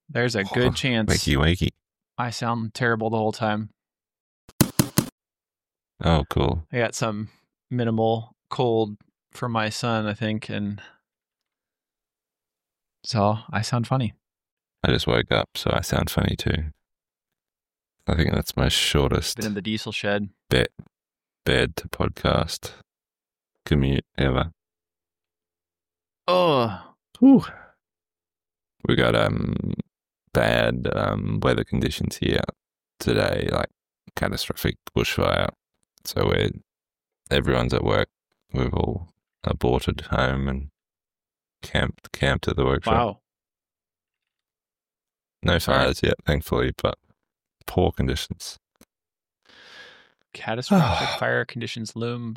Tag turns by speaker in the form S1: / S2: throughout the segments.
S1: There's a good chance
S2: Wakey.
S1: I sound terrible the whole time.
S2: Oh, cool.
S1: I got some minimal cold from my son, I think, and so I sound funny.
S2: I just woke up, so I sound funny too. I think that's my shortest
S1: Been in the diesel shed.
S2: bed to podcast commute ever.
S1: Oh,
S2: Whew. We got bad weather conditions here today, like catastrophic bushfire. So everyone's at work. We've all aborted home and camped at the workshop.
S1: wow.
S2: No fires yet, thankfully, but poor conditions.
S1: Catastrophic fire conditions loom.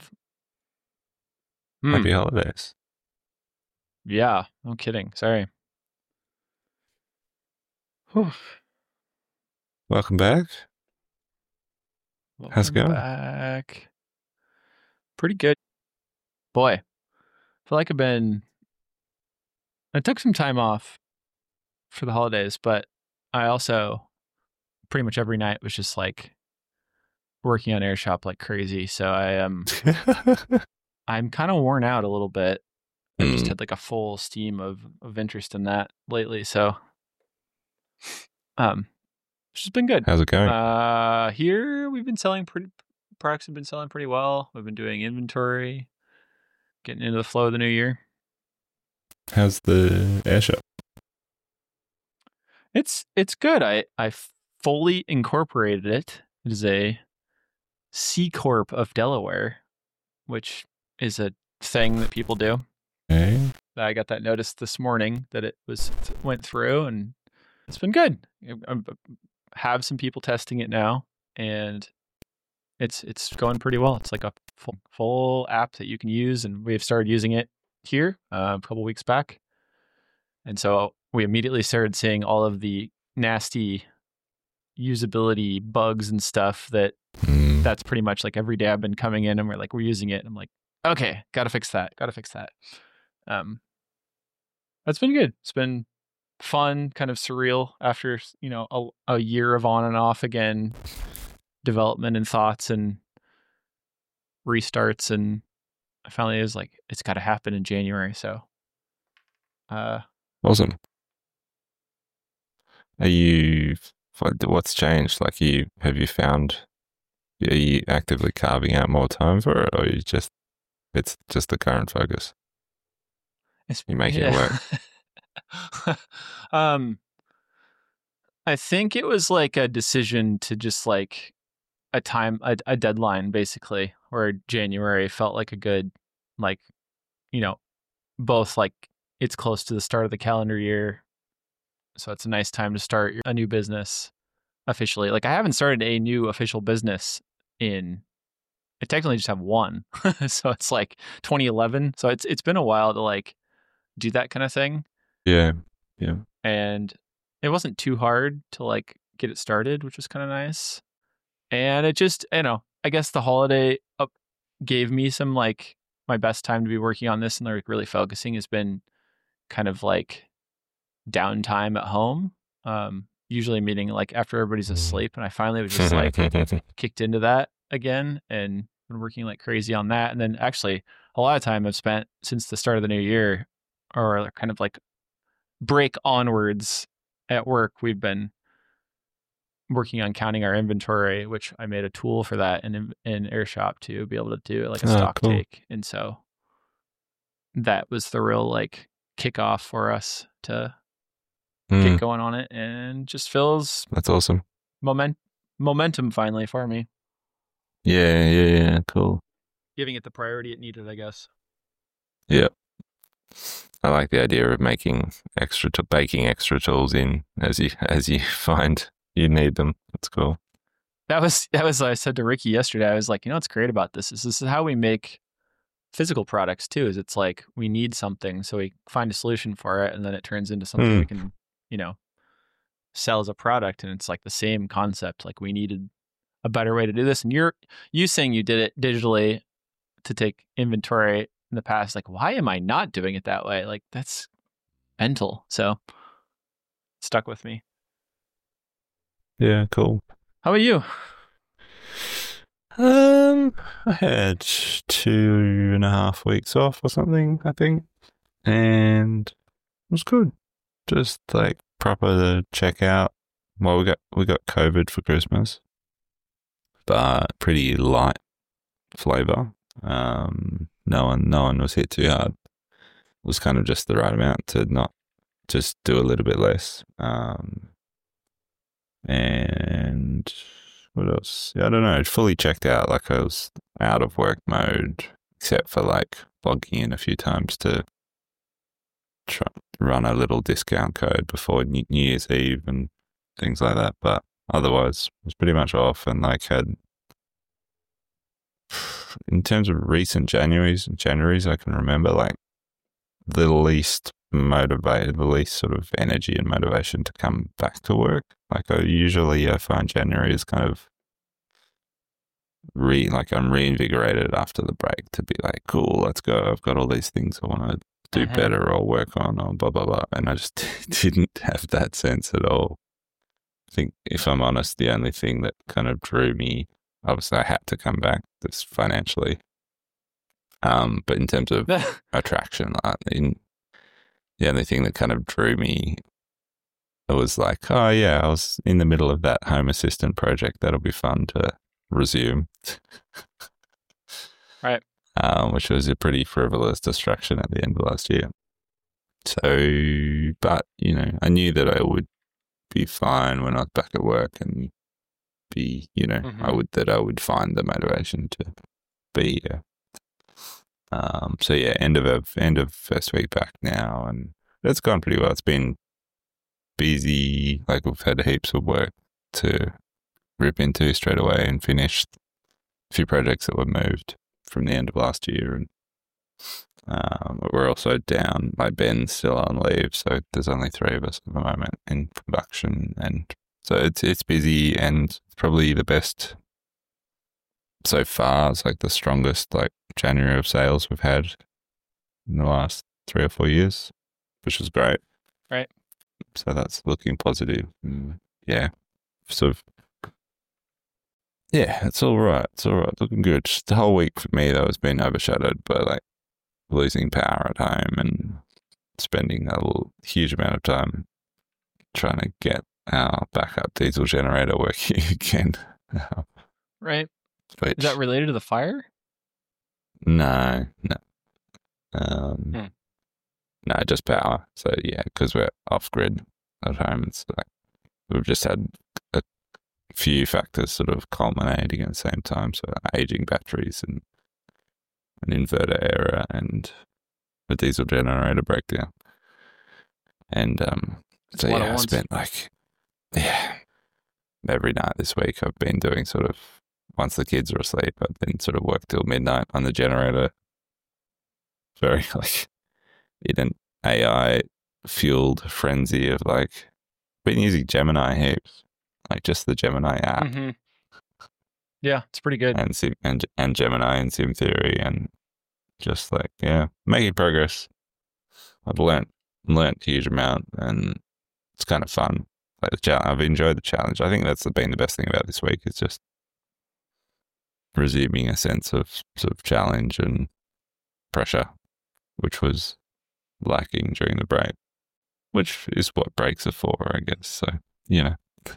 S2: Happy holidays.
S1: Yeah, no kidding. Sorry. Whew.
S2: Welcome back. How's it going?
S1: Back. Pretty good. Boy, I feel like I took some time off for the holidays, but I also pretty much every night was just like working on AirShop like crazy. So I'm kind of worn out a little bit. I just had like a full steam of interest in that lately. So, it's just been good.
S2: How's it going?
S1: Here we've been products have been selling pretty well. We've been doing inventory, getting into the flow of the new year.
S2: How's the AirShop?
S1: It's good. I fully incorporated it. It is a C Corp of Delaware, which is a thing that people do.
S2: Okay.
S1: I got that notice this morning that it went through, and it's been good. I have some people testing it now, and it's going pretty well. It's like a full app that you can use, and we've started using it here a couple weeks back, and so we immediately started seeing all of the nasty usability bugs and stuff that's pretty much like every day I've been coming in and we're using it, and I'm like, okay, gotta fix that. That's been good. It's been fun, kind of surreal after, a year of on and off again, development and thoughts and restarts. And I finally was like, it's got to happen in January. So,
S2: awesome. What's changed? Like are you actively carving out more time for it, or it's just the current focus? You're making it work.
S1: I think it was like a decision to just like a deadline, basically, where January felt like a good, like, both like it's close to the start of the calendar year. So it's a nice time to start a new business officially. Like I haven't started a new official business I technically just have one. So it's like 2011. So it's been a while to like do that kind of thing.
S2: Yeah.
S1: And it wasn't too hard to like get it started, which was kind of nice. And it just, I guess the holiday gave me some like my best time to be working on this and like really focusing has been kind of like downtime at home. Usually meaning like after everybody's asleep, and I finally was just like kicked into that again and been working like crazy on that. And then actually a lot of time I've spent since the start of the new year, or kind of like break onwards at work, we've been working on counting our inventory, which I made a tool for that in AirShop to be able to do like a stock take. And so that was the real like kickoff for us to get going on it, and just feels
S2: that's awesome.
S1: Momentum finally for me.
S2: Yeah, cool.
S1: Giving it the priority it needed, I guess.
S2: Yeah. I like the idea of baking extra tools in as you find you need them. That's cool.
S1: That was what I said to Ricky yesterday. I was like, what's great about this is how we make physical products too, is it's like we need something, so we find a solution for it, and then it turns into something we can, sell as a product. And it's like the same concept. Like we needed a better way to do this. And you saying you did it digitally to take inventory in the past, like, why am I not doing it that way? Like that's mental. So stuck with me.
S2: Yeah, cool.
S1: How about you?
S2: I had 2.5 weeks off or something, I think, and it was good. Just like proper to check out. Well, we got COVID for Christmas, but pretty light flavor. No one was hit too hard. It was kind of just the right amount to not just do a little bit less. And what else? Yeah, I don't know. Fully checked out. Like I was out of work mode, except for like logging in a few times to try run a little discount code before New Year's Eve and things like that. But otherwise, was pretty much off and like had. In terms of recent Januaries, I can remember like the least motivated, the least sort of energy and motivation to come back to work. Like I find January is kind of I'm reinvigorated after the break to be like, cool, let's go. I've got all these things I want to do better or work on or blah, blah, blah. And I just didn't have that sense at all. I think if I'm honest, the only thing that kind of drew me, obviously I had to come back just financially. But in terms of attraction, the only thing that kind of drew me, it was like, oh yeah, I was in the middle of that Home Assistant project. That'll be fun to resume.
S1: Right.
S2: Which was a pretty frivolous distraction at the end of last year. So, but, I knew that I would be fine when I was back at work and be, I would find the motivation to be here. So yeah, end of first week back now, and it's gone pretty well. It's been busy. Like we've had heaps of work to rip into straight away and finish a few projects that were moved from the end of last year, and we're also down. Like Ben's still on leave, so there's only 3 of us at the moment in production, and so it's busy and probably the best so far. It's like the strongest like January of sales we've had in the last 3 or 4 years, which was great.
S1: Right.
S2: So that's looking positive. Yeah. Sort of. Yeah, it's all right. It's all right. Looking good. Just the whole week for me, though, has been overshadowed by like losing power at home and spending a huge amount of time trying to get our backup diesel generator working again.
S1: Right.
S2: Which,
S1: is that related to the fire?
S2: No. No, just power. So yeah, because we're off grid at home, it's like we've just had a few factors sort of culminating at the same time. So aging batteries and an inverter error and a diesel generator breakdown. And so yeah, I spent every night this week I've been doing sort of, once the kids are asleep, I've been sort of work till midnight on the generator. Very like in an AI fueled frenzy of like, been using Gemini heaps, like just the Gemini app.
S1: Mm-hmm. Yeah, it's pretty good.
S2: And Gemini and Sim Theory, and just like, yeah, making progress. I've learnt a huge amount, and it's kind of fun. Like I've enjoyed the challenge. I think that's been the best thing about this week, is just resuming a sense of sort of challenge and pressure, which was lacking during the break, which is what breaks are for, I guess. So,
S1: Yeah.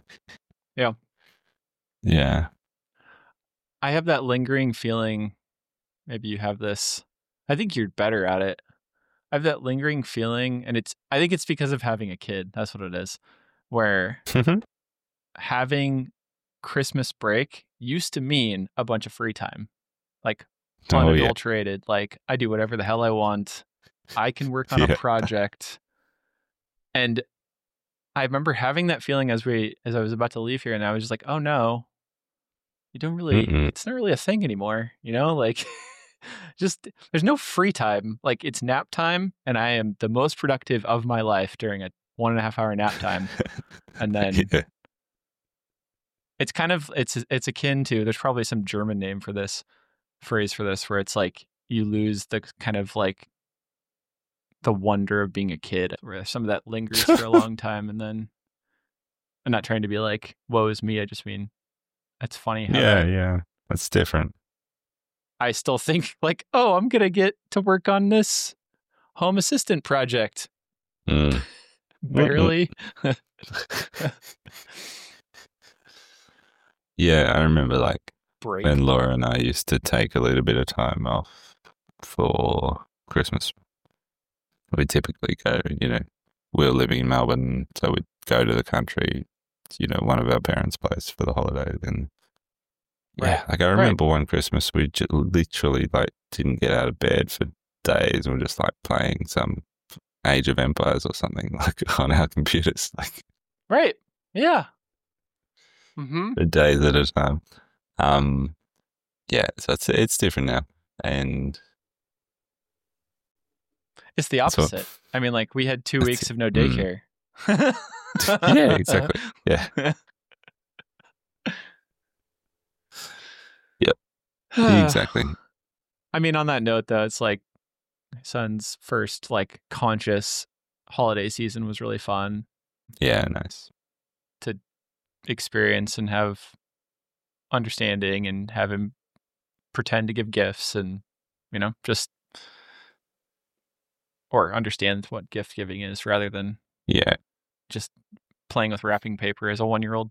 S2: Yeah.
S1: I have that lingering feeling, maybe you have this, I think you're better at it. I have that lingering feeling, and I think it's because of having a kid. That's what it is, where having Christmas break used to mean a bunch of free time, like unadulterated. Like I do whatever the hell I want. I can work on a project. And I remember having that feeling as I was about to leave here, and I was just like, oh no, you don't really, it's not really a thing anymore, like just, there's no free time. Like it's nap time, and I am the most productive of my life during a 1.5 hour nap time. And then it's kind of, it's akin to, there's probably some German name for this phrase for this, where it's like you lose the kind of like the wonder of being a kid, where some of that lingers for a long time, and then I'm not trying to be like, woe is me. I just mean it's funny how
S2: Yeah. That's different.
S1: I still think like, oh, I'm going to get to work on this home assistant project.
S2: Mm.
S1: Barely.
S2: Yeah, I remember like
S1: Break.
S2: when Laura and I used to take a little bit of time off for Christmas. We typically go, we were living in Melbourne, so we'd go to the country, one of our parents' place for the holiday. And yeah, like I remember one Christmas we literally like didn't get out of bed for days. We were just like playing some Age of Empires or something like on our computers, like
S1: right. Yeah. Mm-hmm.
S2: for days at a time. Yeah, so it's different now, and
S1: it's the opposite. I mean, like we had 2 weeks of no daycare.
S2: Yeah, exactly. Yeah. Yep. Exactly.
S1: I mean, on that note, though, it's like my son's first like conscious holiday season was really fun.
S2: Yeah, nice
S1: to experience and have understanding and have him pretend to give gifts and just or understand what gift giving is rather than just playing with wrapping paper as a 1-year-old.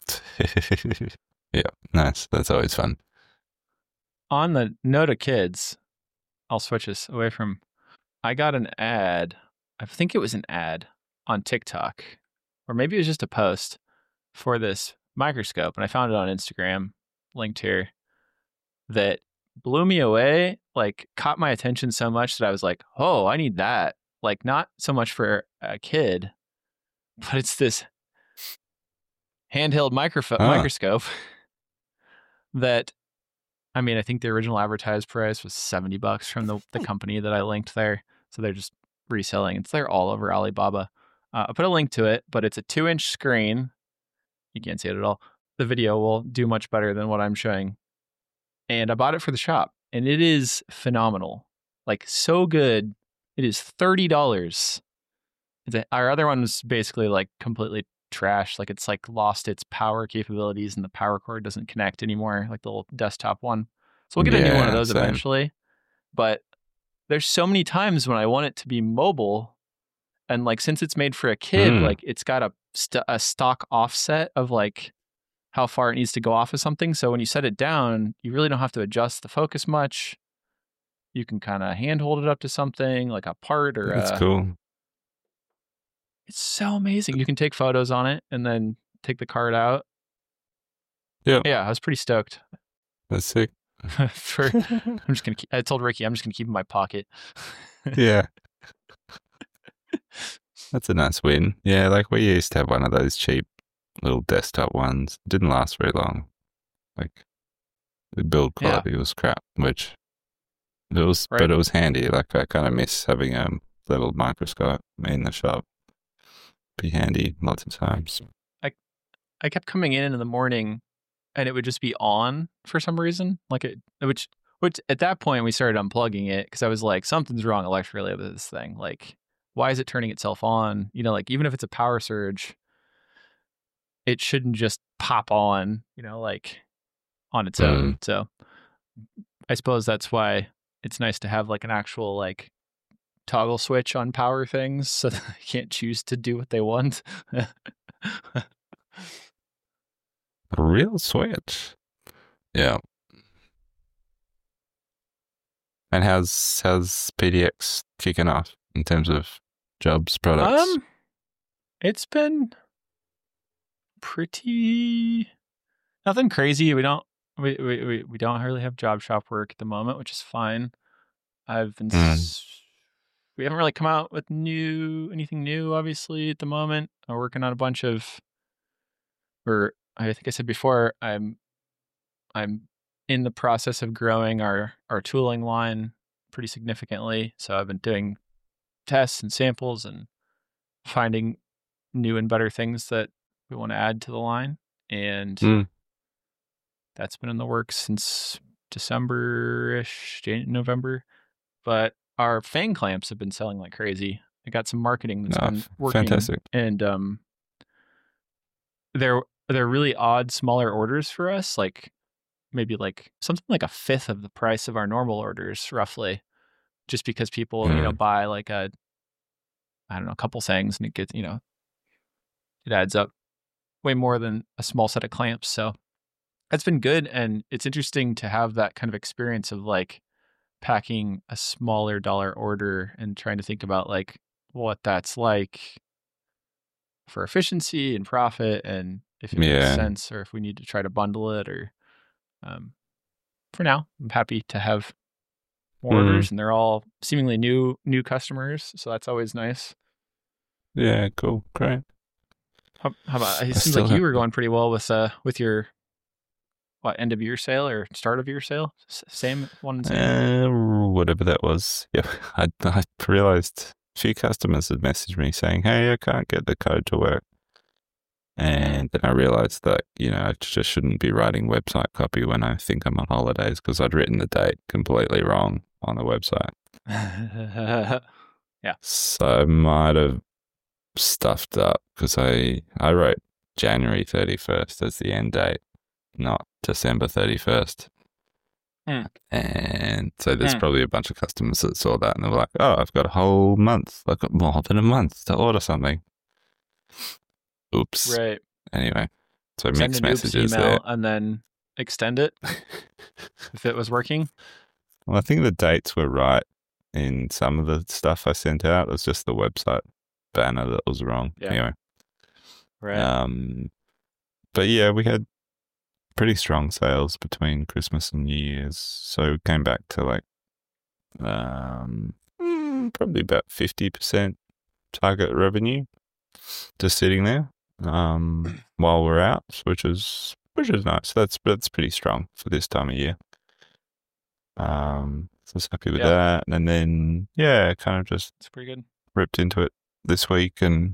S2: Yeah, nice. That's always fun.
S1: On the note of kids, I'll switch this away from. I got an ad. I think it was an ad on TikTok, or maybe it was just a post for this microscope, and I found it on Instagram, linked here, that blew me away, like caught my attention so much that I was like, oh, I need that. Like not so much for a kid, but it's this handheld microscope that, I mean, I think the original advertised price was $70 from the company that I linked there. So they're just reselling. It's there all over Alibaba. I put a link to it, but it's a 2-inch screen. You can't see it at all. The video will do much better than what I'm showing. And I bought it for the shop, and it is phenomenal. Like, so good. It is $30. Our other one was basically like completely trash. Like, it's like lost its power capabilities, and the power cord doesn't connect anymore, like the little desktop one. So we'll get a new one of those eventually. But there's so many times when I want it to be mobile, and like since it's made for a kid, like it's got a stock offset of like how far it needs to go off of something. So when you set it down, you really don't have to adjust the focus much. You can kind of hand hold it up to something like a part or
S2: that's cool.
S1: It's so amazing. You can take photos on it and then take the card out.
S2: Yeah.
S1: Yeah, I was pretty stoked.
S2: That's sick.
S1: I'm just gonna. I told Ricky I'm just gonna keep it in my pocket.
S2: Yeah. That's a nice win. Yeah, like we used to have one of those cheap little desktop ones. It didn't last very long. Like the build quality was crap, which it was, but it was handy. Like I kind of miss having a little microscope in the shop. Be handy lots of times.
S1: I kept coming in the morning, and it would just be on for some reason. Like which at that point we started unplugging it because I was like, something's wrong electrically with this thing. Like, why is it turning itself on? Like even if it's a power surge, it shouldn't just pop on, like on its own. So I suppose that's why it's nice to have like an actual like toggle switch on power things so that they can't choose to do what they want.
S2: A real switch. Yeah. And how's PDX kicking off in terms of jobs, products?
S1: It's been pretty nothing crazy. We don't really have job shop work at the moment, which is fine. I've been we haven't really come out with anything new obviously at the moment. I'm working on a bunch of, or I think I said before, I'm in the process of growing our tooling line pretty significantly. So I've been doing tests and samples and finding new and better things that we want to add to the line. And that's been in the works since December-ish, November. But our Fang clamps have been selling like crazy. I got some marketing that's been working.
S2: Fantastic.
S1: And they're really odd, smaller orders for us, like maybe like something like a fifth of the price of our normal orders, roughly, just because people, buy like I don't know, a couple things, and it gets, it adds up way more than a small set of clamps. So that's been good. And it's interesting to have that kind of experience of like packing a smaller dollar order and trying to think about like what that's like for efficiency and profit, and if it makes sense, or if we need to try to bundle it, or for now, I'm happy to have more orders, and they're all seemingly new customers. So that's always nice.
S2: Yeah, cool. Great.
S1: How about, it seems like you were going pretty well with your end of year sale or start of year sale? Same one?
S2: Whatever that was. Yeah, I realized a few customers had messaged me saying, hey, I can't get the code to work. And then I realized that, I just shouldn't be writing website copy when I think I'm on holidays, because I'd written the date completely wrong on the website.
S1: Yeah.
S2: So I might have stuffed up, because I wrote January 31st as the end date, not December 31st. And so there's probably a bunch of customers that saw that and they were like, oh, I've got a whole month. I've got more than a month to order something. Oops.
S1: Right.
S2: Anyway, so
S1: send
S2: mixed messages
S1: email
S2: there.
S1: And then extend it if it was working.
S2: Well, I think the dates were right in some of the stuff I sent out. It was just the website banner that was wrong.
S1: Yeah.
S2: Anyway.
S1: Right.
S2: But yeah, we had pretty strong sales between Christmas and New Year's. So we came back to like probably about 50% target revenue just sitting there while we're out, which is nice. That's pretty strong for this time of year. So I was happy with that. And then kind of just
S1: it's pretty good.
S2: Ripped into it this week, and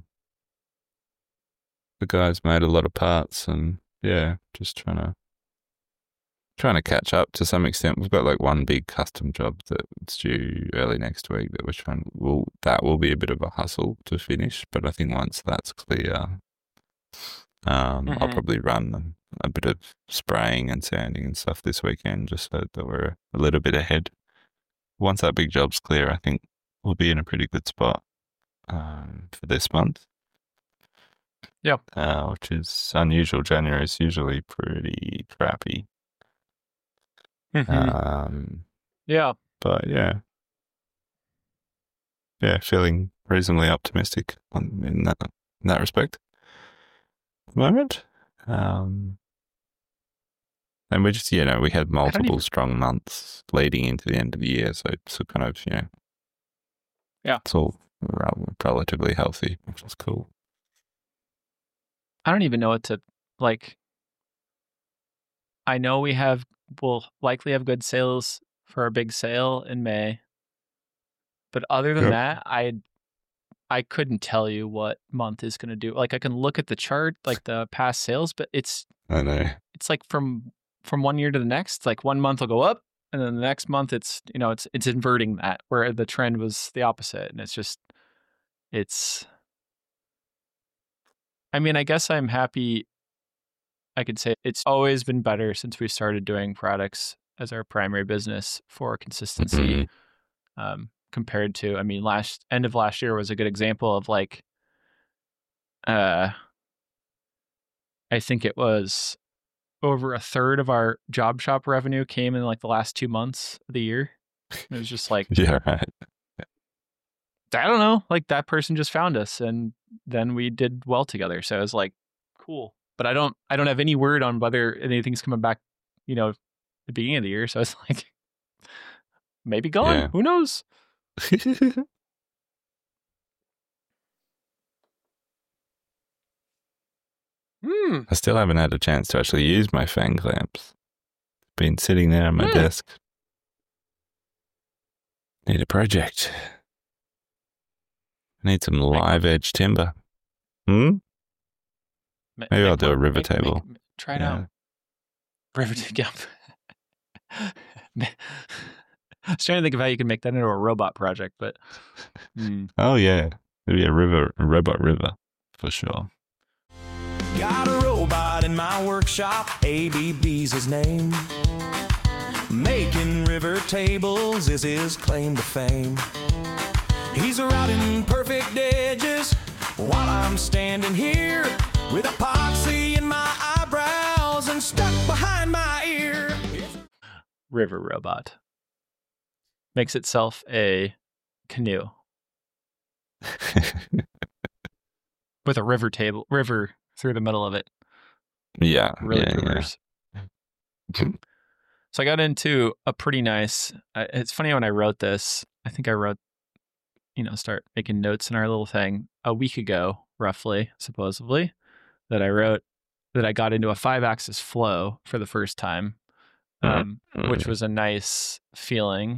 S2: the guys made a lot of parts, and just trying to catch up to some extent. We've got like one big custom job that's due early next week that we're that will be a bit of a hustle to finish, but I think once that's clear, I'll probably run a bit of spraying and sanding and stuff this weekend, just so that we're a little bit ahead. Once that big job's clear, I think we'll be in a pretty good spot for this month.
S1: Yeah.
S2: Which is unusual. January is usually pretty crappy.
S1: Yeah.
S2: But yeah, feeling reasonably optimistic in that respect at the moment. And we just, we had multiple strong months leading into the end of the year. So kind of, it's all relatively healthy, which is cool.
S1: I don't even know what to like. I know we'll likely have good sales for our big sale in May, but other than that, I couldn't tell you what month is going to do. Like I can look at the chart, like the past sales, but
S2: I know
S1: it's like from one year to the next. Like one month will go up, and then the next month it's inverting that, where the trend was the opposite, and I mean, I guess I'm happy. I could say it's always been better since we started doing products as our primary business for consistency, compared to, I mean, end of last year was a good example of like, I think it was over a third of our job shop revenue came in like the last 2 months of the year. It was just like,
S2: yeah, right.
S1: I don't know, like that person just found us and then we did well together. So it was like, cool. But I don't have any word on whether anything's coming back, the beginning of the year. So it's like, maybe gone. Yeah. Who knows?
S2: I still haven't had a chance to actually use my fan clamps. Been sitting there on my desk. Need a project. Need some live edge timber. Maybe I'll do a river table.
S1: Try it out. River table. I was trying to think of how you can make that into a robot project, but
S2: oh yeah, maybe a robot river for sure.
S3: Got a in my workshop, ABB's his name. Making river tables is his claim to fame. He's routing perfect edges while I'm standing here with epoxy in my eyebrows and stuck behind my ear.
S1: River robot makes itself a canoe with a river through the middle of it.
S2: Yeah.
S1: Really
S2: yeah,
S1: boomers. So I got into a pretty nice, it's funny when I wrote this, I think I wrote, start making notes in our little thing a week ago, roughly, supposedly, that I wrote that I got into a 5-axis flow for the first time, which was a nice feeling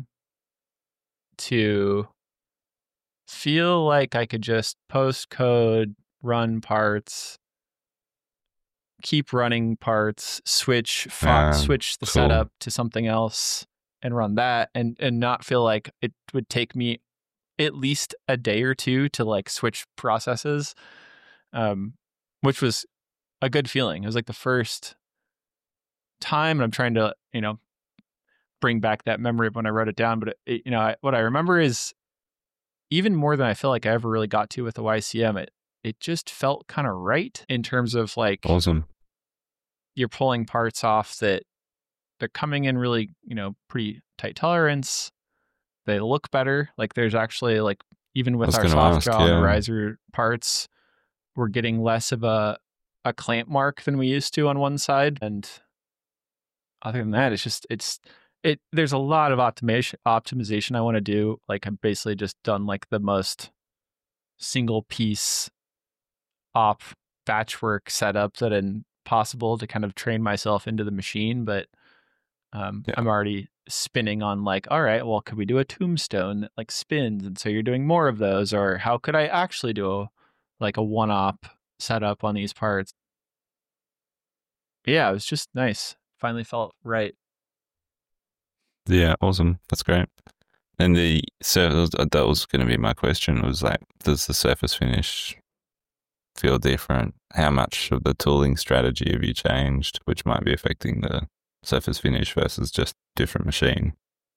S1: to feel like I could just post code, run parts, keep running parts, switch the
S2: cool.
S1: setup to something else and run that and not feel like it would take me at least a day or two to like switch processes, which was a good feeling. It was like the first time, and I'm trying to, bring back that memory of when I wrote it down. But what I remember is even more than I feel like I ever really got to with the YCM, it just felt kind of right in terms of like,
S2: Awesome.
S1: You're pulling parts off that they're coming in really, pretty tight tolerance. They look better. Like there's actually like, even with our soft jaw and riser parts, we're getting less of a clamp mark than we used to on one side. And other than that, there's a lot of optimization I want to do. Like I've basically just done like the most single piece op batch work setup that is possible to kind of train myself into the machine. But I'm already spinning on like, all right, well, could we do a tombstone that like spins? And so you're doing more of those, or how could I actually do a one-op setup on these parts? Yeah, it was just nice. Finally felt right.
S2: Yeah, awesome. That's great. And that was going to be my question, was like, does the surface finish feel different? How much of the tooling strategy have you changed, which might be affecting the surface finish versus just different machine?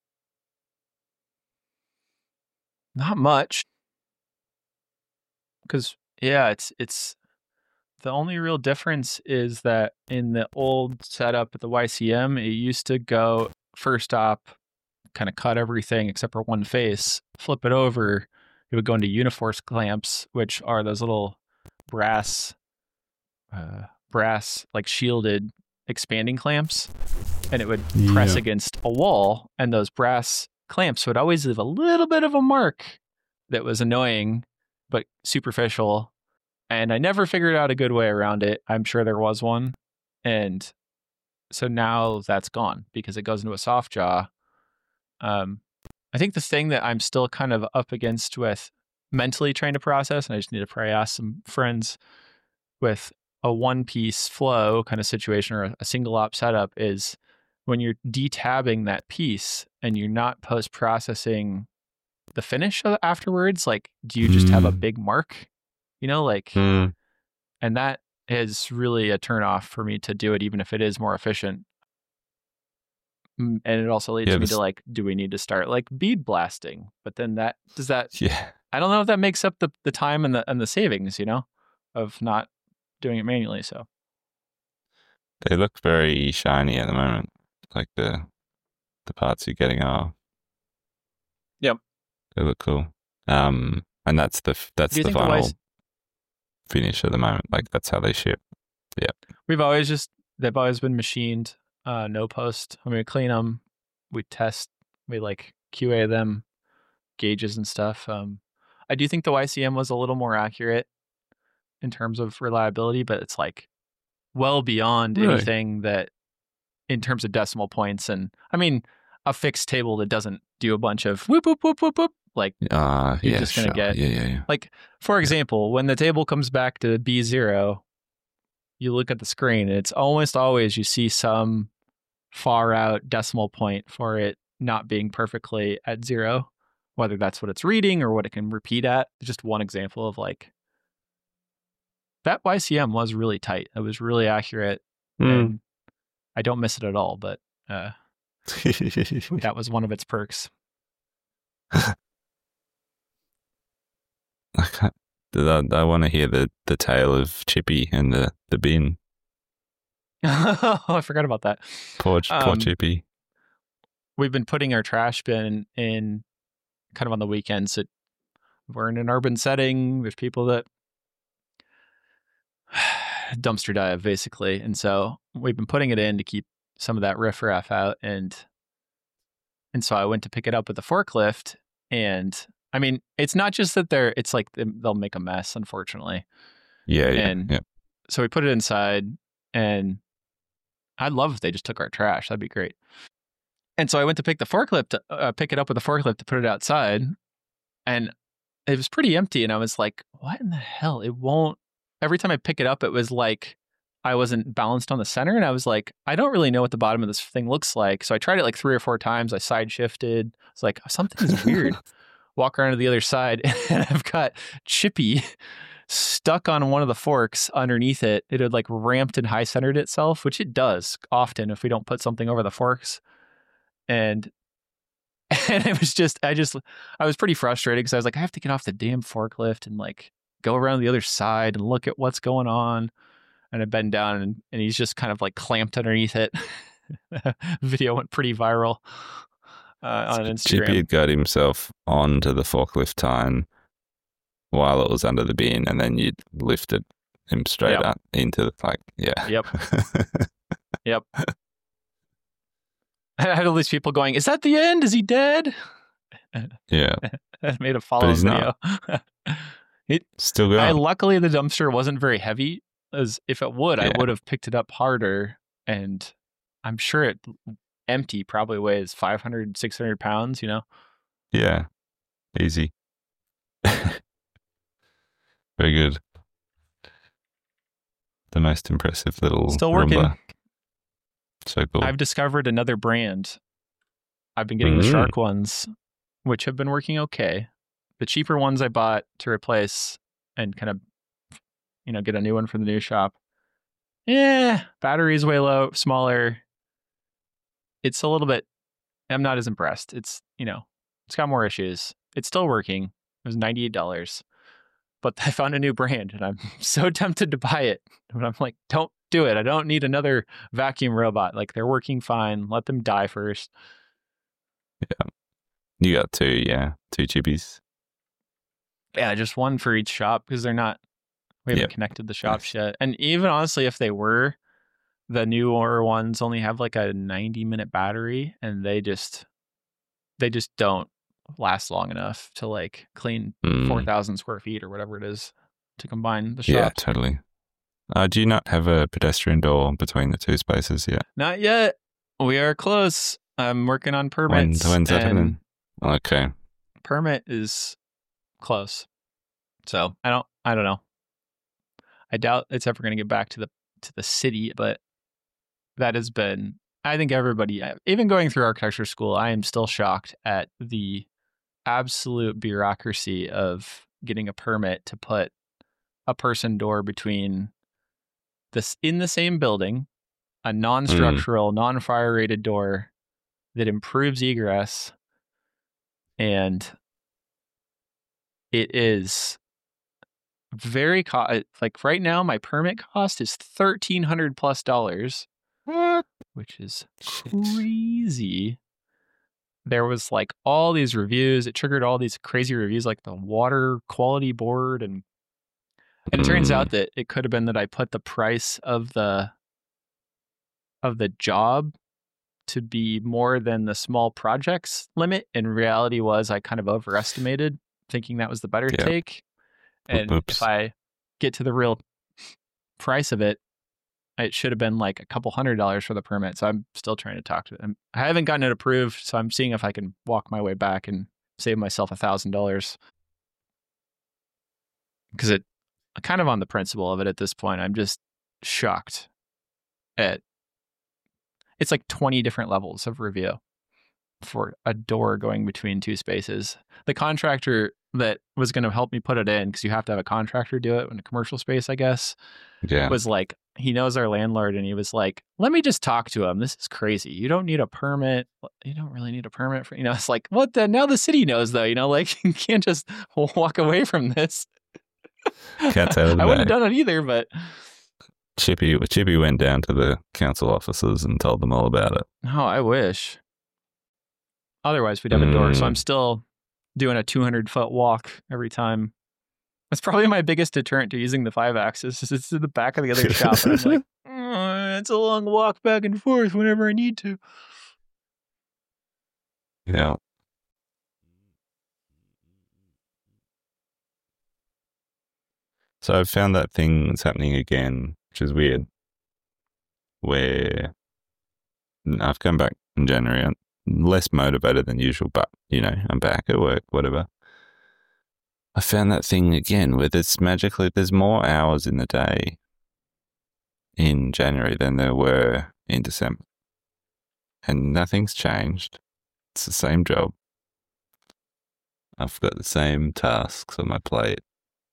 S1: Not much. Because, it's the only real difference is that in the old setup at the YCM, it used to go first op, kind of cut everything except for one face, flip it over, it would go into Uniforce clamps, which are those little brass like shielded expanding clamps, and it would press against a wall, and those brass clamps would always leave a little bit of a mark that was annoying but superficial, and I never figured out a good way around it. I'm sure there was one, and so now that's gone because it goes into a soft jaw. I think the thing that I'm still kind of up against with mentally trying to process, and I just need to probably ask some friends with a one-piece flow kind of situation or a single op setup, is when you're detabbing that piece and you're not post-processing the finish afterwards, like, do you just have a big mark? And that is really a turnoff for me to do it, even if it is more efficient. And it also leads me to like, do we need to start like bead blasting? But then I don't know if that makes up the time and the savings, of not doing it manually. So
S2: they look very shiny at the moment, like the parts you're getting are.
S1: Yep,
S2: they look cool. And that's the final finish at the moment. Like that's how they ship. Yeah,
S1: they've always been machined. No post. I mean, we clean them, we test, we like QA them, gauges and stuff. I do think the YCM was a little more accurate in terms of reliability, but it's like well beyond anything that in terms of decimal points. And I mean, a fixed table that doesn't do a bunch of whoop, whoop, whoop, whoop, whoop. Like you're just going to get, like, for example, when the table comes back to B0, you look at the screen and it's almost always you see some far out decimal point for it not being perfectly at 0, whether that's what it's reading or what it can repeat at. Just one example of like That YCM was really tight. It was really accurate, and I don't miss it at all. But that was one of its perks.
S2: I want to hear the tale of Chippy and the bin.
S1: Oh, I forgot about that.
S2: Poor Chippy.
S1: We've been putting our trash bin in kind of on the weekends. We're in an urban setting. There's people that dumpster dive, basically. And so we've been putting it in to keep some of that riffraff out. And so I went to pick it up with the forklift. And I mean, it's not just that it's like they'll make a mess, unfortunately.
S2: Yeah.
S1: So we put it inside, and I'd love if they just took our trash. That'd be great. And so I went to pick it up with the forklift to put it outside, and it was pretty empty. And I was like, what in the hell? It won't. Every time I pick it up, it was like I wasn't balanced on the center. And I was like, I don't really know what the bottom of this thing looks like. So I tried it like 3 or 4 times. I side shifted. It's like, something's weird. Walk around to the other side, and I've got Chippy stuck on one of the forks underneath it. It had like ramped and high centered itself, which it does often if we don't put something over the forks. And it was just, I was pretty frustrated because I was like, I have to get off the damn forklift and like go around the other side and look at what's going on. And I bend down, and he's just kind of like clamped underneath it. Video went pretty viral on Instagram.
S2: Chippy had got himself onto the forklift tine while it was under the bin, and then you'd lifted him straight up into
S1: Yep. Yep. I had all these people going, is that the end? Is he dead?
S2: Yeah.
S1: I made a follow-up video.
S2: Still going.
S1: Luckily, the dumpster wasn't very heavy. As if it would, I would have picked it up harder. And I'm sure it empty probably weighs 500, 600 pounds,
S2: Yeah. Easy. Very good. The most impressive little
S1: Still working.
S2: Roomba. So cool.
S1: I've discovered another brand. I've been getting the Shark ones, which have been working okay. The cheaper ones I bought to replace and kind of, get a new one from the new shop. Battery's way low, smaller. It's a little bit, I'm not as impressed. It's, it's got more issues. It's still working. It was $98. But I found a new brand, and I'm so tempted to buy it. But I'm like, don't do it. I don't need another vacuum robot. Like, they're working fine. Let them die first.
S2: Yeah. You got 2 Chippies.
S1: Yeah, just one for each shop because we haven't connected the shops yet. And even honestly, if they were, the newer ones only have like a 90-minute battery, and they just don't last long enough to like clean 4,000 square feet or whatever it is to combine the shops.
S2: Yeah, totally. Do you not have a pedestrian door between the 2 spaces yet?
S1: Not yet. We are close. I'm working on permits.
S2: When's that happening? Okay.
S1: Permit is close. So I don't know. I doubt it's ever going to get back to the city, but that has been, I think everybody, even going through architecture school, I am still shocked at the absolute bureaucracy of getting a permit to put a person door between this in the same building, a non-structural, non-fire rated door that improves egress, and it is very like right now my permit cost is $1,300+, which is crazy. There was like all these reviews. It triggered all these crazy reviews, like the water quality board, and it turns out that it could have been that I put the price of the job to be more than the small projects limit. In reality, I kind of overestimated, thinking that was the better take. And if I get to the real price of it, it should have been like a couple $100 for the permit. So I'm still trying to talk to them. I haven't gotten it approved, so I'm seeing if I can walk my way back and save myself $1,000. Because kind of on the principle of it at this point, I'm just shocked at it's like 20 different levels of review for a door going between 2 spaces. The contractor that was going to help me put it in, because you have to have a contractor do it in a commercial space, I guess,
S2: Yeah.
S1: was like, he knows our landlord, and he was like, let me just talk to him. This is crazy. You don't need a permit. You don't really need a permit for, it's like, what the? Now the city knows, though, like, you can't just walk away from this.
S2: Cat's out of the
S1: I wouldn't
S2: bag.
S1: have done it either, but
S2: Chippy went down to the council offices and told them all about it.
S1: no, I wish. Otherwise, we'd have a door. So I'm still doing a 200-foot walk every time. That's probably my biggest deterrent to using the 5-axis. Is it's in the back of the other shop, and I'm like, it's a long walk back and forth whenever I need to.
S2: Yeah. So I've found that thing that's happening again, which is weird, where I've come back in January. I'm less motivated than usual, but, I'm back at work, whatever. I found that thing again where there's more hours in the day in January than there were in December. And nothing's changed. It's the same job. I've got the same tasks on my plate.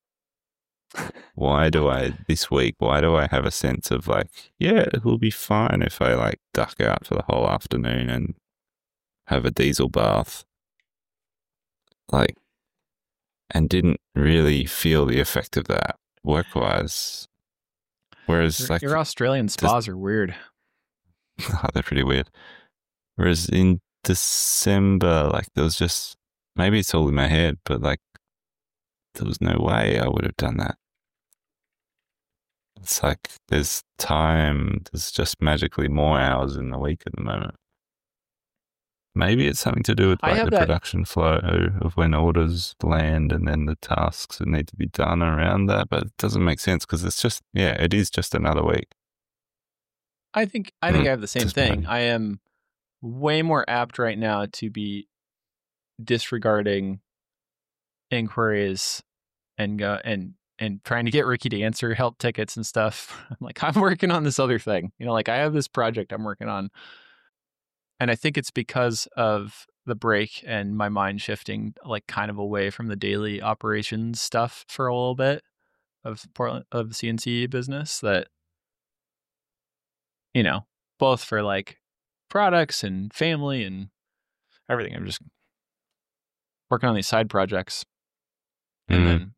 S2: Why do I have a sense of like, yeah, it will be fine if I like duck out for the whole afternoon and have a diesel bath? Like, and didn't really feel the effect of that work-wise. Whereas
S1: your Australian spas are weird.
S2: They're pretty weird. Whereas in December, like there was just, maybe it's all in my head, but like there was no way I would have done that. It's like there's just magically more hours in the week at the moment. Maybe it's something to do with like the production flow of when orders land and then the tasks that need to be done around that, but it doesn't make sense because it's just, it is just another week.
S1: I think I have the same thing. I am way more apt right now to be disregarding inquiries and trying to get Ricky to answer help tickets and stuff. I'm like, I'm working on this other thing. Like I have this project I'm working on. And I think it's because of the break and my mind shifting like kind of away from the daily operations stuff for a little bit of the CNC business that, both for like products and family and everything. I'm just working on these side projects. And then,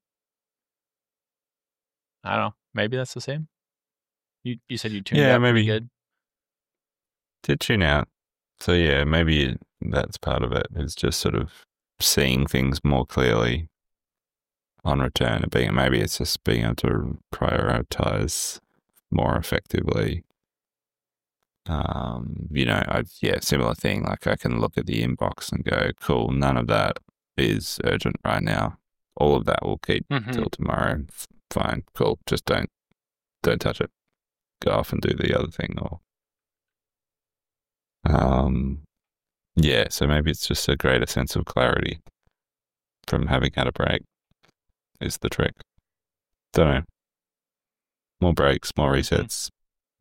S1: I don't know, maybe that's the same. You said you tuned out pretty good.
S2: Did tune out. So yeah, maybe that's part of it. It's just sort of seeing things more clearly on return and maybe it's just being able to prioritize more effectively. Similar thing. Like I can look at the inbox and go, cool, none of that is urgent right now. All of that will keep till tomorrow. Fine, cool. Just don't touch it. Go off and do the other thing or so maybe it's just a greater sense of clarity from having had a break is the trick. Don't know. More breaks, more resets.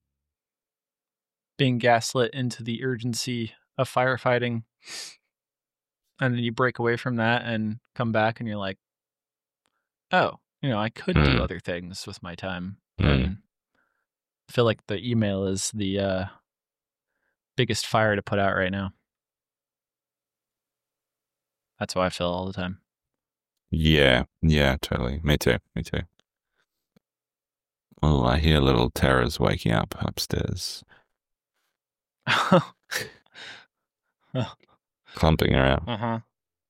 S1: Being gaslit into the urgency of firefighting. And then you break away from that and come back and you're like, oh, I could do other things with my time. And I feel like the email is the biggest fire to put out right now. That's how I feel all the time.
S2: Yeah, totally. Me too. Oh, I hear little terrors waking up upstairs. Clumping around.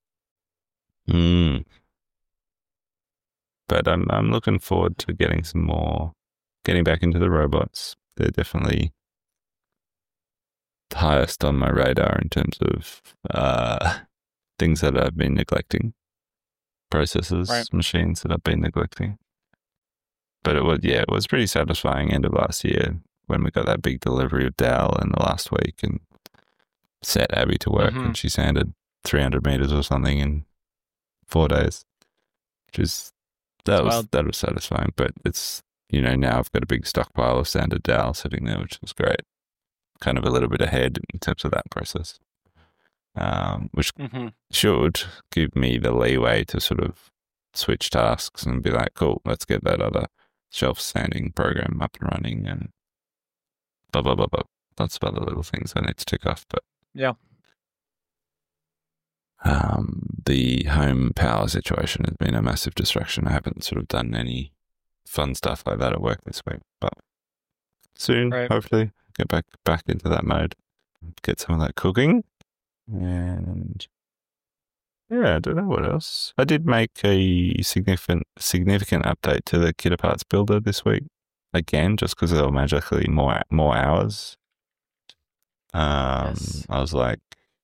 S2: But I'm looking forward to getting back into the robots. They're definitely the highest on my radar in terms of things that I've been neglecting, processes, machines that I've been neglecting. But it was pretty satisfying end of last year when we got that big delivery of Dal in the last week and set Abby to work and she sanded 300 meters or something in 4 days, that was satisfying. But it's, now I've got a big stockpile of sanded Dal sitting there, which is great. Kind of a little bit ahead in terms of that process. which
S1: Mm-hmm.
S2: should give me the leeway to sort of switch tasks and be like, cool, let's get that other shelf-standing program up and running and blah, blah, blah, blah. Lots of other little things I need to tick off. But
S1: Yeah.
S2: the home power situation has been a massive distraction. I haven't sort of done any fun stuff like that at work this week, but soon,
S1: Right.
S2: hopefully, get back into that mode, get some of that cooking, and yeah, I don't know what else. I did make a significant update to the Kit Parts Builder this week, again, just because there were magically more hours.
S1: Yes.
S2: I was like,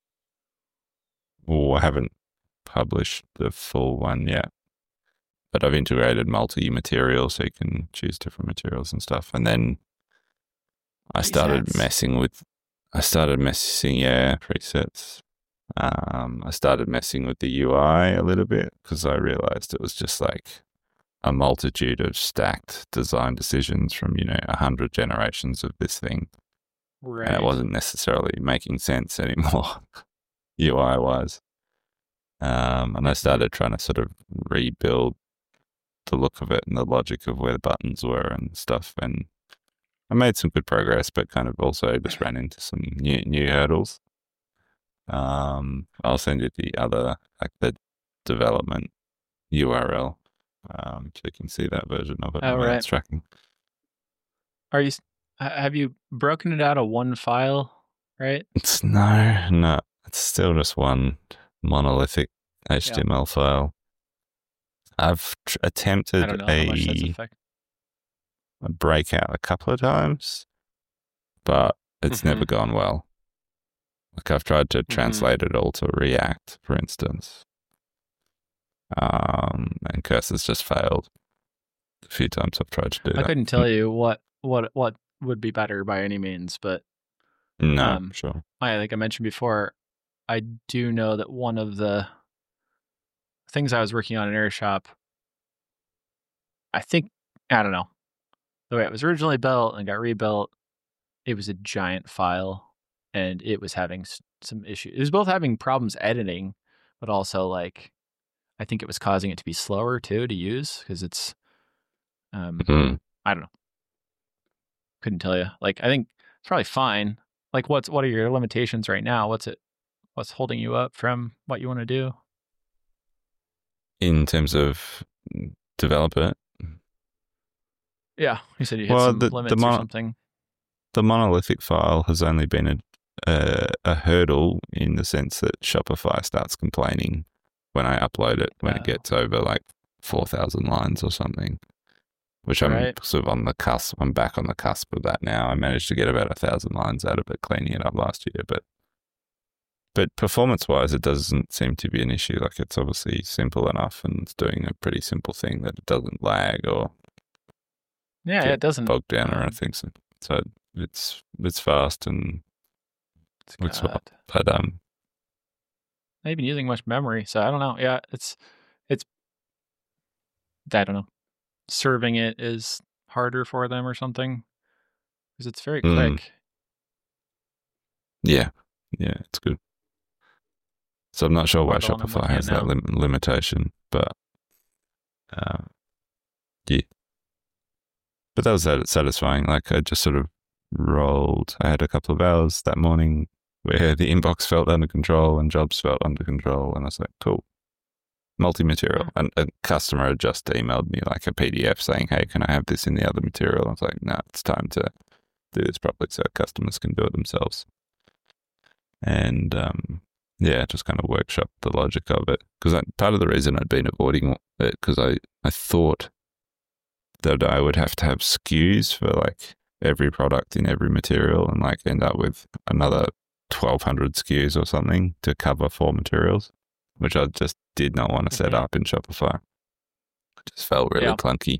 S2: I haven't published the full one yet, but I've integrated multi-material so you can choose different materials and stuff. And then I started messing with presets. I started messing with the UI a little bit because I realized it was just like a multitude of stacked design decisions from 100 generations of this thing.
S1: Right.
S2: And it wasn't necessarily making sense anymore, UI wise. And I started trying to sort of rebuild the look of it and the logic of where the buttons were and stuff. And I made some good progress, but kind of also just ran into some new hurdles. I'll send you the development URL, so you can see that version of it.
S1: Oh, right.
S2: It's tracking.
S1: Have you broken it out of one file, right?
S2: It's no, it's still just one monolithic HTML file. I've attempted
S1: I don't know how much that's effective.
S2: a breakout a couple of times, but it's never gone well. Like I've tried to translate it all to React, for instance, and Cursor's just failed a few times I've tried to do that.
S1: I couldn't tell you what would be better by any means, but
S2: no, sure.
S1: I think I mentioned before, I do know that one of the things I was working on in AirShop, I don't know, the way it was originally built and got rebuilt, it was a giant file and it was having some issues. It was both having problems editing, but also like, I think it was causing it to be slower too to use because it's, I don't know. Couldn't tell you. Like, I think it's probably fine. Like, what are your limitations right now? What's holding you up from what you want to do?
S2: In terms of developer?
S1: Yeah, you said you hit some limits or something.
S2: The monolithic file has only been a hurdle in the sense that Shopify starts complaining when I upload it when it gets over like 4,000 lines or something, which I'm sort of on the cusp. I'm back on the cusp of that now. I managed to get about 1,000 lines out of it, cleaning it up last year, but performance-wise, it doesn't seem to be an issue. Like it's obviously simple enough, and it's doing a pretty simple thing that it doesn't lag or
S1: it doesn't
S2: bog down or anything. So it's fast and looks well. But
S1: I've been using much memory, so I don't know. Yeah, it's I don't know. Serving it is harder for them or something because it's very quick.
S2: Yeah, it's good. So I'm not sure why Shopify has that limitation, but yeah. But that was satisfying. Like I just sort of rolled. I had a couple of hours that morning where the inbox felt under control and jobs felt under control, and I was like, cool. Multi-material. And a customer had just emailed me like a PDF saying, hey, can I have this in the other material? I was like, no, it's time to do this properly so customers can do it themselves. And just kind of workshop the logic of it. Because part of the reason I'd been avoiding it, because I thought that I would have to have SKUs for like every product in every material and like end up with another 1,200 SKUs or something to cover 4 materials, which I just did not want to set up in Shopify. It just felt really clunky.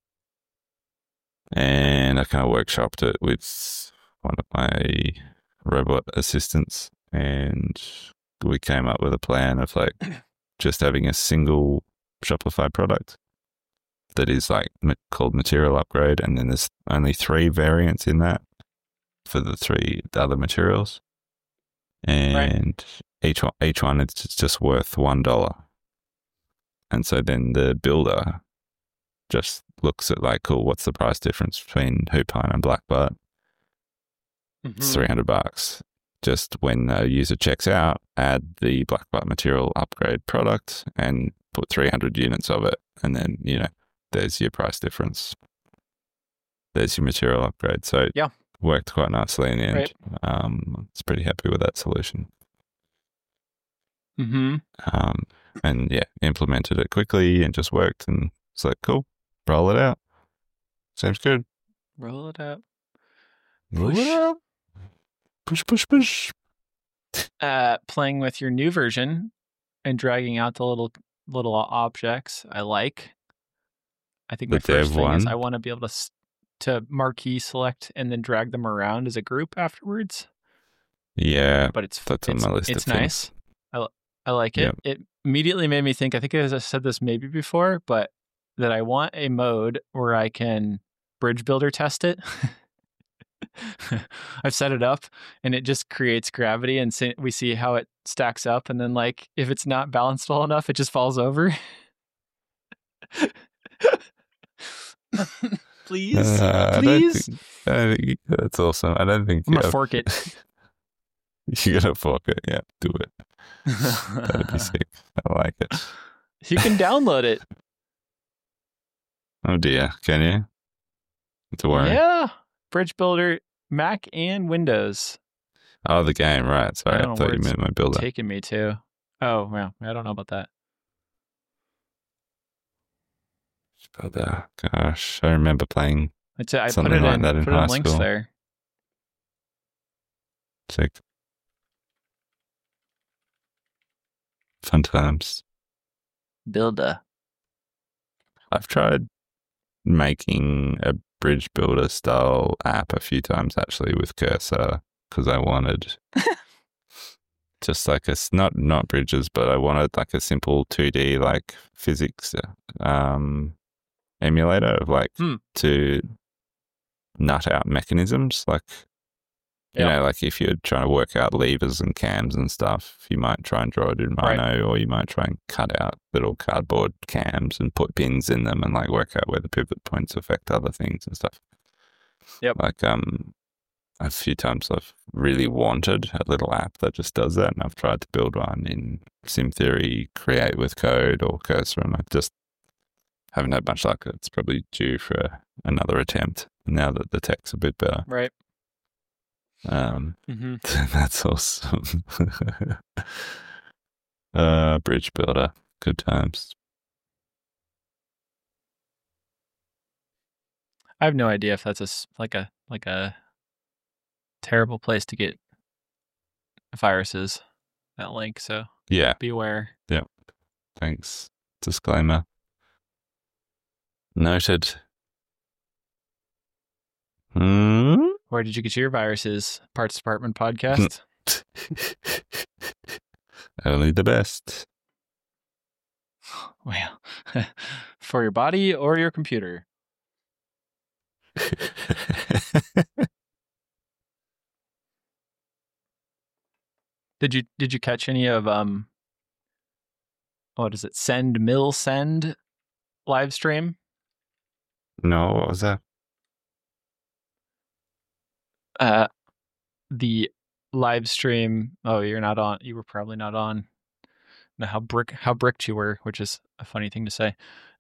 S2: And I kind of workshopped it with one of my robot assistants, and we came up with a plan of like just having a single Shopify product that is like called Material Upgrade, and then there's only 3 variants in that for the other materials. And each one is just worth $1. And so then the builder just looks at like, cool, what's the price difference between Hoopine and Blackbutt? It's $300. Just when a user checks out, add the Blackbutt material upgrade product and put 300 units of it. And then, there's your price difference. There's your material upgrade. So
S1: yeah,
S2: worked quite nicely in the end.
S1: Right.
S2: It's pretty happy with that solution.
S1: Mm-hmm.
S2: And yeah, implemented it quickly and just worked. And it's like, cool, roll it out. Seems good.
S1: Roll it out.
S2: Roll it out. Push.
S1: Playing with your new version and dragging out the little objects. I think my
S2: The
S1: first
S2: dev
S1: thing is
S2: one?
S1: I want to be able to marquee select and then drag them around as a group afterwards.
S2: Yeah,
S1: But
S2: that's on my list
S1: it's
S2: of things.
S1: nice. I like it.
S2: Yep.
S1: It immediately made me think, I think I said this maybe before, but that I want a mode where I can bridge builder test it. I've set it up and it just creates gravity and we see how it stacks up. And then like, if it's not balanced well enough, it just falls over. Please.
S2: I don't think that's awesome. I don't think
S1: I'm going to fork it.
S2: You're going to fork it. Yeah, do it. That'd be sick. I like it.
S1: You can download it.
S2: Oh dear, can you? Not to worry.
S1: Yeah. Bridge Builder, Mac and Windows.
S2: Oh, the game, right. Sorry,
S1: I
S2: I
S1: don't know
S2: thought
S1: where
S2: you
S1: it's
S2: meant my builder.
S1: Taking me to. Oh, well, I don't know about that.
S2: Builder. Gosh, I remember playing
S1: I put
S2: something
S1: it
S2: like
S1: in,
S2: that in
S1: put it
S2: high
S1: in links
S2: school.
S1: there.
S2: Sick. Fun times.
S1: Builder.
S2: I've tried making a bridge builder style app a few times actually with Cursor because I wanted just like not bridges, but I wanted like a simple 2D like physics emulator of like to nut out mechanisms. Like, you know, like if you're trying to work out levers and cams and stuff, you might try and draw it in Rhino, or you might try and cut out little cardboard cams and put pins in them and like work out where the pivot points affect other things and stuff.
S1: Yep.
S2: Like, a few times I've really wanted a little app that just does that, and I've tried to build one in SimTheory, Create with Code, or Cursor, and I just haven't had much luck. It's probably due for another attempt now that the tech's a bit better.
S1: Right.
S2: That's awesome. Bridge builder, good times.
S1: I have no idea if that's like a terrible place to get viruses, that link. So
S2: Yeah.
S1: beware.
S2: Yeah. Thanks. Disclaimer. Noted.
S1: Where did you get your viruses? Parts Department podcast.
S2: Only the best.
S1: Well, for your body or your computer. Did you catch any of what is it? Send live stream?
S2: No, what was that?
S1: The live stream. Oh, you're not on. You were probably not on. Know how bricked you were, which is a funny thing to say.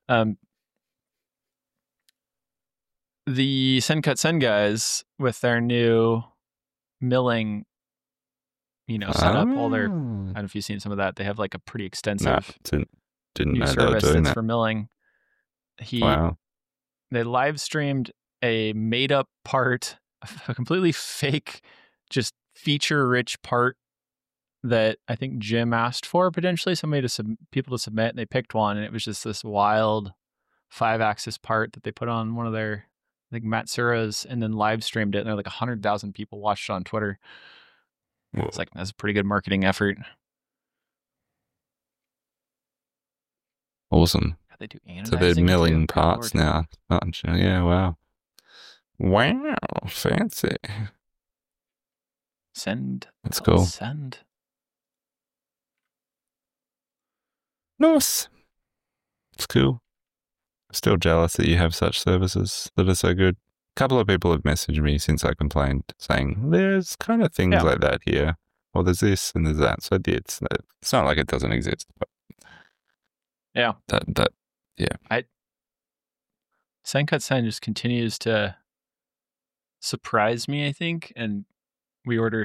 S1: The Send guys with their new milling, set up all their. I don't know if you've seen some of that. They have like a pretty extensive
S2: Didn't
S1: new
S2: know they were
S1: service
S2: doing
S1: that's
S2: that.
S1: for milling.
S2: Wow.
S1: They live streamed a made up part, a completely fake, just feature rich part that I think Jim asked for, potentially people to submit, and they picked one, and it was just this wild 5-axis part that they put on one of their, I think, Matsuras, and then live streamed it, and they're like 100,000 people watched it on Twitter.
S2: Whoa.
S1: It's like, that's a pretty good marketing effort.
S2: Awesome.
S1: They do
S2: So they're
S1: anodizing
S2: milling
S1: too. Good
S2: parts
S1: Lord.
S2: now. Yeah, wow. Wow, fancy.
S1: Send.
S2: That's
S1: Oh,
S2: cool.
S1: Send.
S2: Nice. It's cool. Still jealous that you have such services that are so good. A couple of people have messaged me since I complained, saying there's kind of things like that here, or there's this and there's that. So it's not like it doesn't exist. But
S1: Yeah.
S2: That
S1: Sencut-sen just continues to surprise me, I think, and we order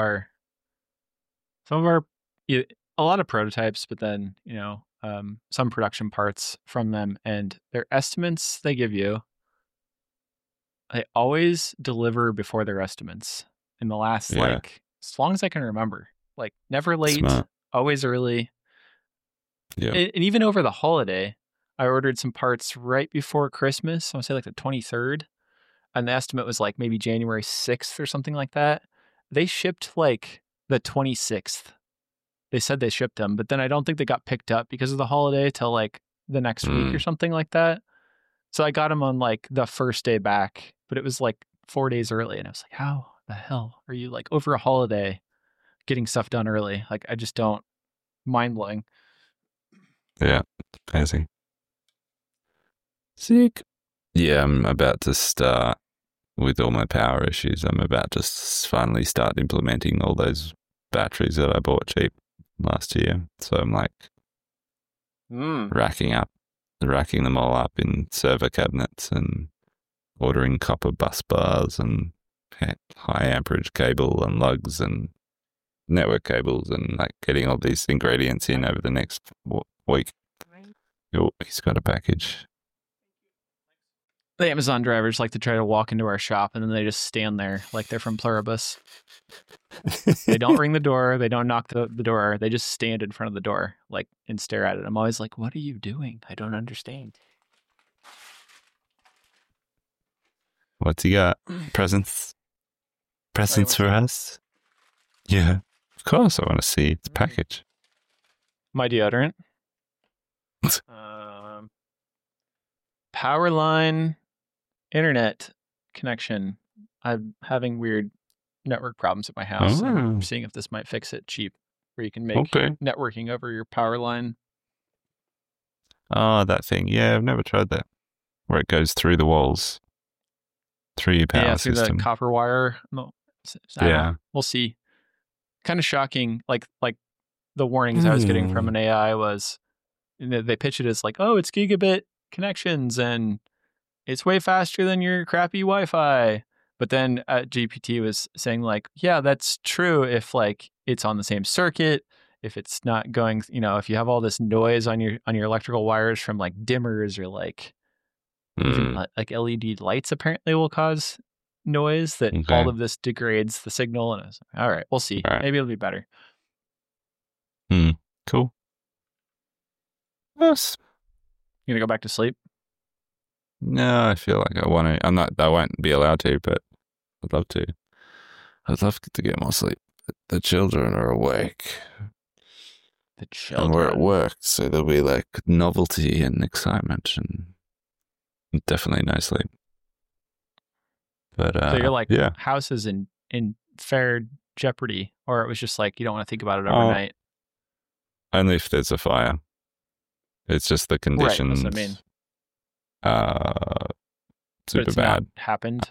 S1: a lot of prototypes, but then, some production parts from them, and their estimates they give you, they always deliver before their estimates in the last, as long as I can remember. Like, never late,
S2: Smart.
S1: always early.
S2: Yeah.
S1: And even over the holiday, I ordered some parts right before Christmas. I want to say like the 23rd. And the estimate was like maybe January 6th or something like that. They shipped like the 26th. They said they shipped them, but then I don't think they got picked up because of the holiday till like the next week or something like that. So I got them on like the first day back, but it was like 4 days early. And I was like, how the hell are you like over a holiday getting stuff done early? Like, I just don't. Mind blowing.
S2: Yeah. Amazing. Sick. Yeah, I'm about to start with all my power issues. I'm about to finally start implementing all those batteries that I bought cheap last year. So I'm like racking them all up in server cabinets and ordering copper bus bars and high amperage cable and lugs and network cables and like getting all these ingredients in over the next week. Oh, he's got a package.
S1: The Amazon drivers like to try to walk into our shop and then they just stand there like they're from Pluribus. They don't ring the door. They don't knock the door. They just stand in front of the door like and stare at it. I'm always like, what are you doing? I don't understand.
S2: What's he got? Presents? Presents for us? Yeah. Of course I want to see its package.
S1: My deodorant. Power line internet connection. I'm having weird network problems at my house. I'm seeing if this might fix it cheap, where you can make networking over your power line.
S2: Oh, that thing. Yeah, I've never tried that. Where it goes through the walls. Through your power system.
S1: Through the copper wire. Yeah. We'll see. Kind of shocking. Like the warnings I was getting from an AI was, they pitch it as like, oh, it's gigabit connections and it's way faster than your crappy Wi-Fi. But then GPT was saying like, yeah, that's true if like it's on the same circuit, if it's not going, if you have all this noise on your electrical wires from like dimmers or like even like LED lights apparently will cause noise, that all of this degrades the signal. And I was like, all right, we'll see. Right. Maybe it'll be better.
S2: Cool. Yes.
S1: You gonna go back to sleep?
S2: No, I feel like I want to. I won't be allowed to, but I'd love to. I'd love to get more sleep. The children are awake.
S1: The children.
S2: And we're at work, so there'll be like novelty and excitement and definitely no sleep. But
S1: so you're like, house is in fair jeopardy, or it was just like you don't want to think about it overnight.
S2: Only if there's a fire. It's just the conditions.
S1: Right, that's what I mean.
S2: Super
S1: it's
S2: bad.
S1: Not happened.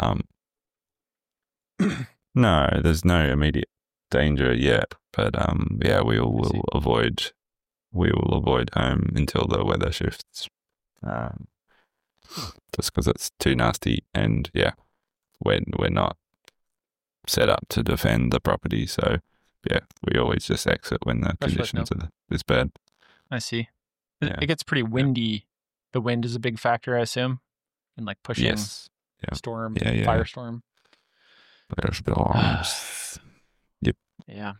S2: No, there's no immediate danger yet. But we will avoid home until the weather shifts. Just because it's too nasty, and we're not set up to defend the property, so we always just exit when the conditions are this bad.
S1: I see. It gets pretty windy. The wind is a big factor, I assume, in like pushing storm, firestorm.
S2: Firestorms. Yep.
S1: Yeah.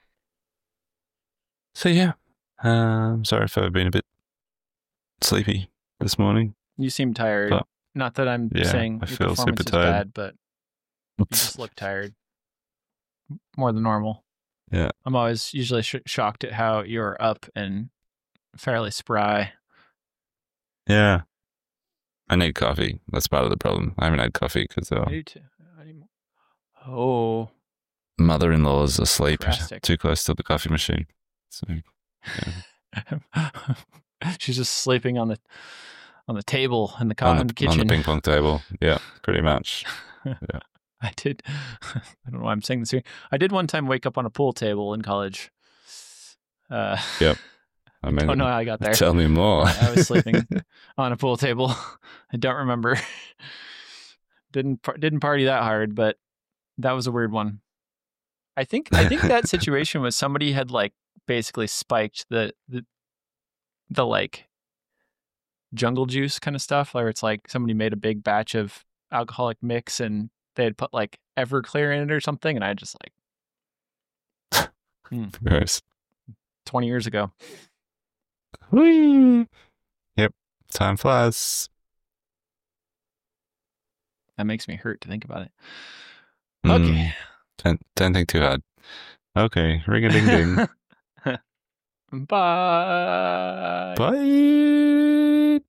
S2: So sorry if I've been a bit sleepy this morning.
S1: You seem tired. But, not that I'm saying
S2: I
S1: your
S2: feel
S1: performance
S2: super
S1: is
S2: tired.
S1: bad, but you just look tired. More than normal.
S2: Yeah.
S1: I'm always usually shocked at how you're up and fairly spry.
S2: Yeah. I need coffee. That's part of the problem. I haven't had coffee because
S1: I do too. Oh.
S2: Mother-in-law is asleep
S1: Drastic.
S2: too close to the coffee machine. So,
S1: She's just sleeping on the table in the
S2: on the
S1: kitchen.
S2: ping pong table. Yeah, pretty much. Yeah.
S1: I did. I don't know why I'm saying this here. I did one time wake up on a pool table in college.
S2: Yep. I mean,
S1: don't know how I got there.
S2: Tell me more.
S1: I was sleeping on a pool table. I don't remember. Didn't party that hard, but that was a weird one. I think that situation was somebody had like basically spiked the like jungle juice kind of stuff, where it's like somebody made a big batch of alcoholic mix and they had put like Everclear in it or something, and I just like
S2: Gross.
S1: 20 years ago.
S2: Whee! Yep. Time flies.
S1: That makes me hurt to think about it. Okay.
S2: Don't think too hard. Okay. Ring a ding ding.
S1: Bye.
S2: Bye.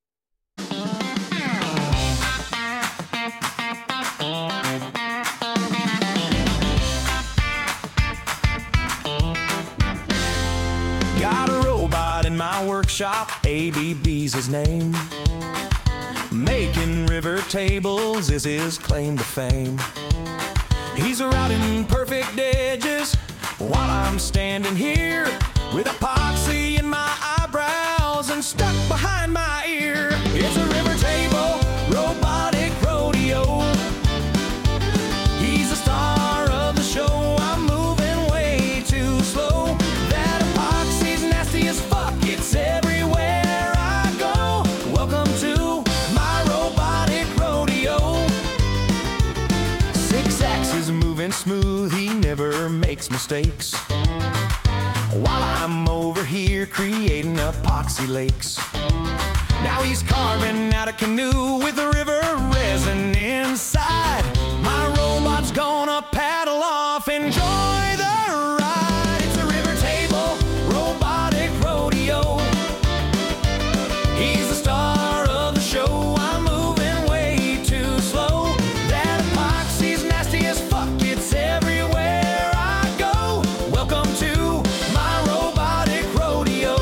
S3: Got a robot in my workshop, ABB's his name. Making river tables is his claim to fame. He's routing perfect edges while I'm standing here with epoxy in my eyebrows and stuck behind my ear. It's a river table, robotic rodeo. He's the star of the show. I'm moving way too slow. That epoxy's nasty as fuck. It's everywhere I go. Welcome to my robotic rodeo. 6 axes moving smooth. He never makes mistakes. While I'm over here creating epoxy lakes. Now he's carving out a canoe with the river resin inside. My robot's gonna paddle off, enjoy the ride. It's a river table, robotic rodeo. He's the star of the show. I'm moving way too slow. That epoxy's nasty as fuck. It's everywhere I go. Welcome to my robotic rodeo.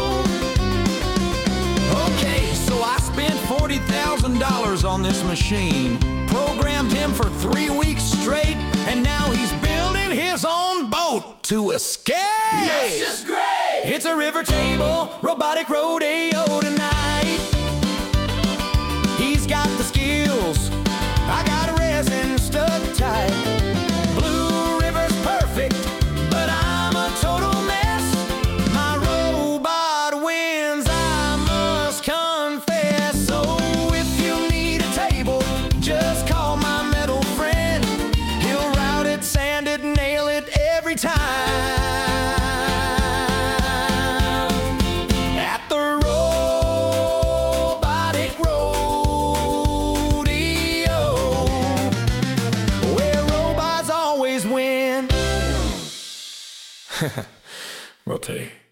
S3: Okay, so I spent $40,000 on this machine. Programmed him for 3 weeks straight, and now he's building his own boat to escape. That's just great! It's a river table, robotic rodeo tonight. He's got the skills, I got a resin stuck tight. Blue River's perfect, but I'm a total mess. My robot wins, I must confess. So if you need a table, just call my metal friend. He'll route it, sand it, nail it every time. At the robotic rodeo, where robots always win. Rotate.